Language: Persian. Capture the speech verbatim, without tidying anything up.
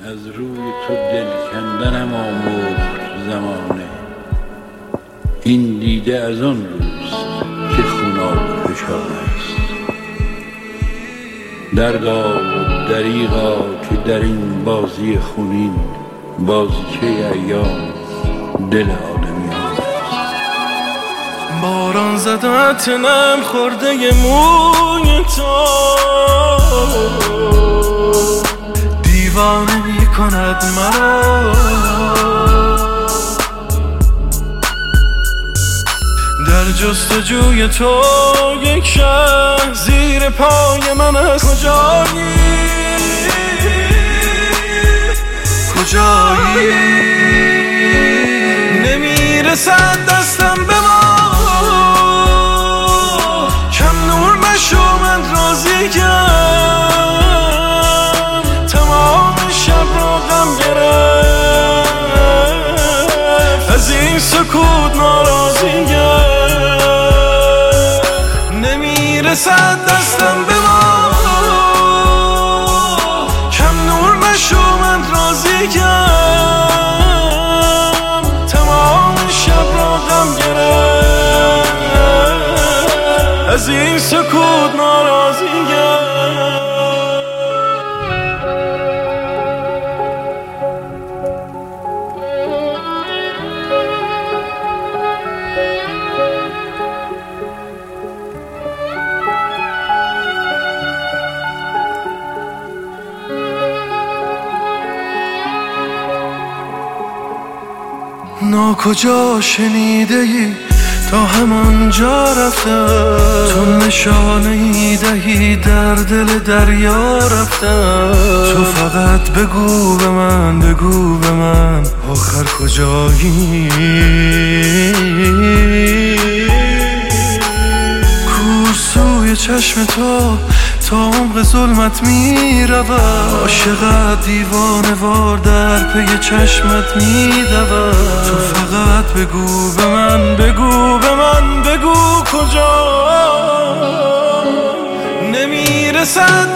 از روی تو دل کندنم آموخت زمانه. این دیده از آن روست که خوناب فشان است. دردا و دریغا که در این بازی خونین بازیچه ایام دل آدمیان است. باران زدت نم خورده موی تو دیوانه می کند مرا. در جستجوی تو یک شهر زیر پای من است. کجایی کجایی نمیرسد دستم به ما. کم نور مشو من راضی کم تمام شب را غم گرفت. از این سکوت ناراضی گرفت. نمیرسد دستم به ما. کم نور مشو من راضی کم تمام شب را غم گرفت. از این سکوت ناراضی گرفت. ناکجا شنیده ای تا همانجا رفتم. تو نشانه ای دهی در دل دریا رفتم. تو فقط بگو به من بگو به من آخر کجایی. کوسوی چشم تو تا عمق ظلمت می رود. عاشقت دیوانه وار در پی چشمت می دود. تو فقط بگو به من بگو به من بگو کجا. نمیرسد